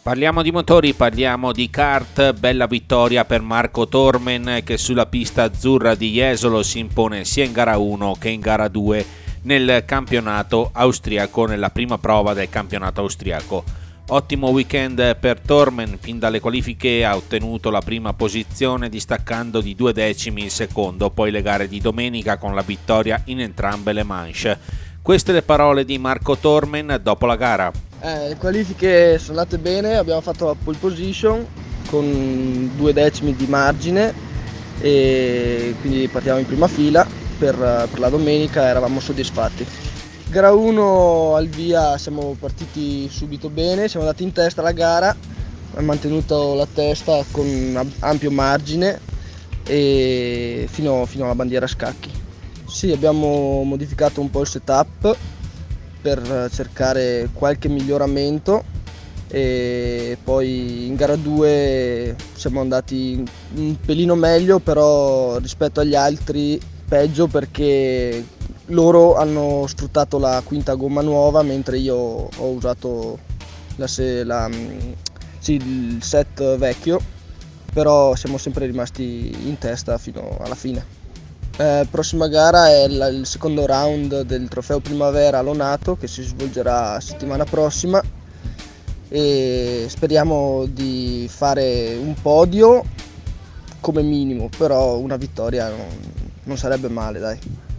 Parliamo di motori, parliamo di kart, bella vittoria per Marco Tormen che sulla pista azzurra di Jesolo si impone sia in gara 1 che in gara 2 nel campionato austriaco, nella prima prova del campionato austriaco. Ottimo weekend per Tormen, fin dalle qualifiche ha ottenuto la prima posizione distaccando di 2 decimi il secondo, poi le gare di domenica con la vittoria in entrambe le manche. Queste le parole di Marco Tormen dopo la gara. Le qualifiche sono andate bene, abbiamo fatto la pole position con 2 decimi di margine e quindi partiamo in prima fila per la domenica, eravamo soddisfatti. Gara 1 al via siamo partiti subito bene, siamo andati in testa alla gara, abbiamo mantenuto la testa con ampio margine e fino alla bandiera a scacchi. Sì, abbiamo modificato un po' il setup per cercare qualche miglioramento e poi in gara 2 siamo andati un pelino meglio, però rispetto agli altri peggio perché loro hanno sfruttato la quinta gomma nuova mentre io ho usato il set vecchio, però siamo sempre rimasti in testa fino alla fine. Prossima gara è il secondo round del trofeo primavera Lonato che si svolgerà settimana prossima e speriamo di fare un podio come minimo, però una vittoria non sarebbe male, dai.